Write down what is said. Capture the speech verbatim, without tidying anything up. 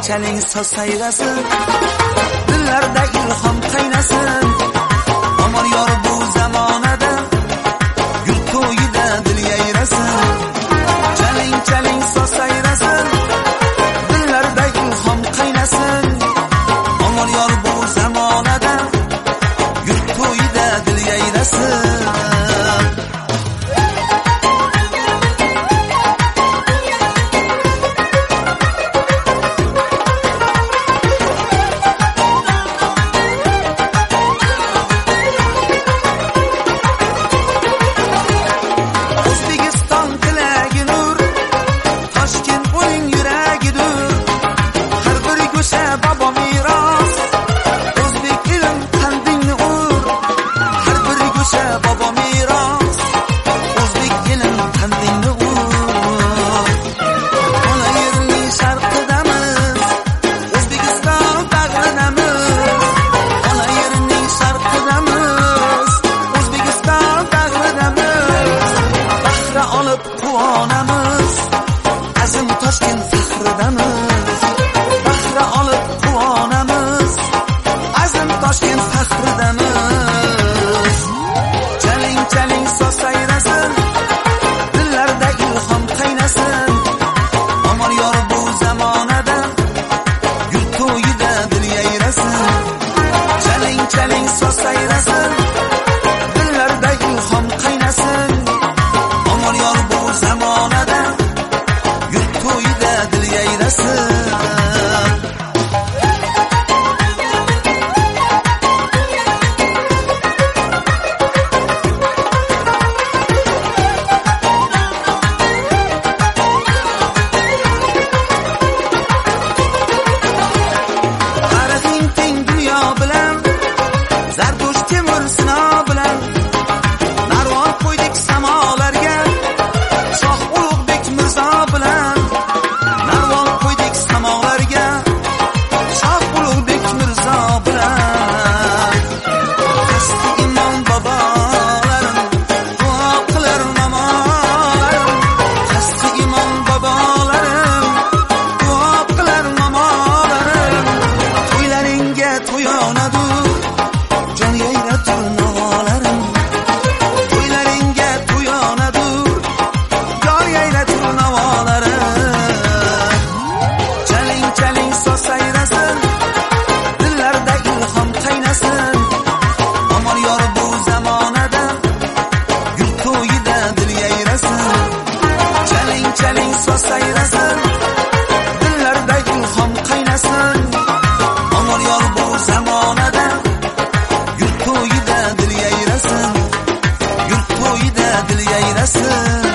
chaling soz sayrasin, dillarda ilhom qaynasin. Omon yor bu zamonada, yurt to'yida dil yayrasin. Chaling chaling soz sayrasin, dillarda ilhom qaynasin. Omon yor bu zamonada, yurt to'yida dil yayrasin. Quvonamiz, azim Toshkent faxridamiz. Bahra olib quvonamiz, azim Toshkent faxridamiz. Chaling chaling soz sayrasin, dillarda ilhom qaynasin. Omon yor bu zamonada, yurt to'yida dil yayrasin. Chaling chaling soz sayrasin, dillarda ilhom qaynasin. Omon yor bu zamonada, yurt to'yida dil yayrasin. Tarixing teng dunyo bilan, Zardo'sh Temur Sino bilan narvon qo'ydik samolarga. Shoh Ulug'bek Mirzo bilan narvon qo'ydik samolarga. Shoh Ulug'bek Mirzo bilan qasdi imom bobolarim, duo qilar mamolarim. Qasdi imom bobolarim, duo qilar mamolarim. To'ylaringga to'yonadur, jon yayratur navolarim. To'ylaringga to'yonadur, jon yayratur navolarim. Chaling chaling soz sayrasin, dillarda ilhom qaynasin. Omon yor bu zamonada, yurt to'yida dil yayrasin. Chaling chaling soz sayrasin, dillarda ilhom qaynasin. Omon yor bu zamonada, yurt to'yida dil yayrasin. Yurt to'yida dil yayrasin.